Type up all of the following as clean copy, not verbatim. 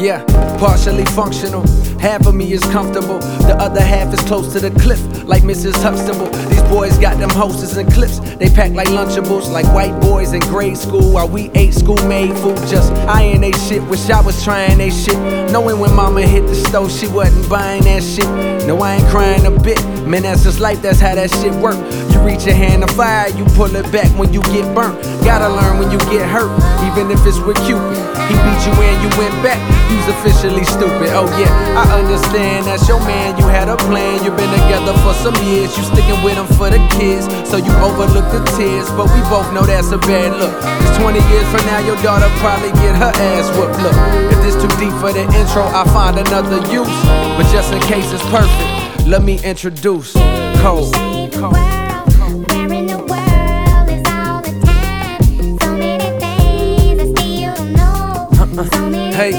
Yeah, partially functional. Half of me is comfortable, the other half is close to the cliff, like Mrs. Huxtable. These boys got them hostess and clips, they pack like Lunchables, like white boys in grade school, while we ate school-made food, just eyeing they shit. Wish I was trying they shit, knowing when mama hit the stove, she wasn't buying that shit. No, I ain't crying a bit, man, that's just life, that's how that shit work. You reach your hand to fire, you pull it back when you get burnt. Gotta learn when you get hurt, even if it's with Cupid. He beat you and you went back, you's officially stupid. Oh yeah, I understand, that's your man, you had a plan. You've been together for some years, you sticking with him for the kids, so you overlook the tears, but we both know that's a bad look. Cause 20 years from now, your daughter probably get her ass whooped. Look, if this too deep for the intro, I'll find another use, but just in case it's perfect, let me introduce Cole. Hey.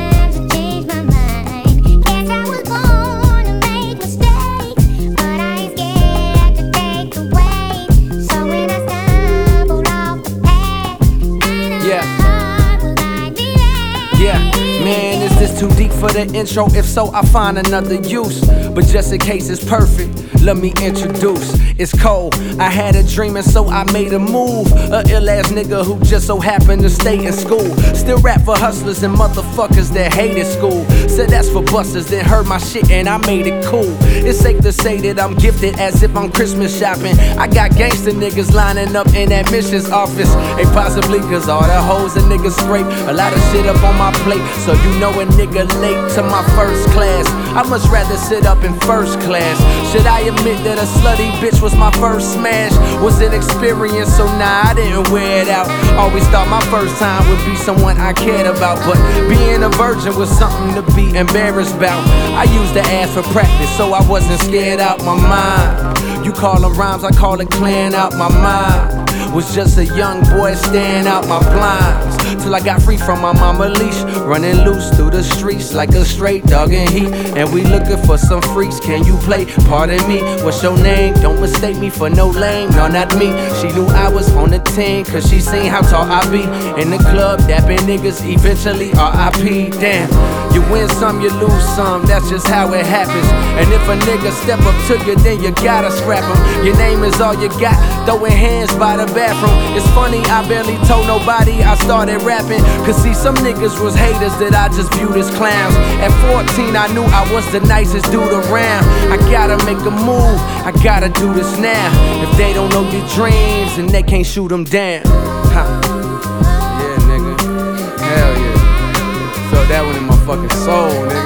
Yeah, man, is this too deep for the intro? If so, I'll find another use, but just in case it's perfect, let me introduce. It's Cole, I had a dream and so I made a move. A ill ass nigga who just so happened to stay in school. Still rap for hustlers and motherfuckers that hated school. Said that's for busters that heard my shit and I made it cool. It's safe to say that I'm gifted as if I'm Christmas shopping. I got gangster niggas lining up in admissions office. Ain't possibly cause all the hoes and niggas scrape a lot of shit up on my plate. So you know a nigga late to my first class. I much rather sit up in first class. Should I admit that a slutty bitch was my first smash? Was an experience, so nah, I didn't wear it out. Always thought my first time would be someone I cared about, but being a virgin was something to be embarrassed about. I used the ass for practice, so I wasn't scared out my mind. You call them rhymes, I call it clearing out my mind. Was just a young boy staring out my blinds, till I got free from my mama leash, running loose through the streets like a straight dog in heat. And we looking for some freaks, can you play? Pardon me, what's your name? Don't mistake me for no lame, no not me. She knew I was on the team, cause she seen how tall I be. In the club, dapping niggas, eventually R.I.P. Damn, you win some, you lose some, that's just how it happens. And if a nigga step up to you, then you gotta scrap him. Your name is all you got, throwing hands by the bathroom. It's funny, I barely told nobody I started rapping, cause see some niggas was haters that I just viewed as clowns. At 14 I knew I was the nicest dude around. I gotta make a move, I gotta do this now. If they don't know your dreams, then they can't shoot them down. Yeah, nigga, hell yeah. Felt that one in my fucking soul, nigga.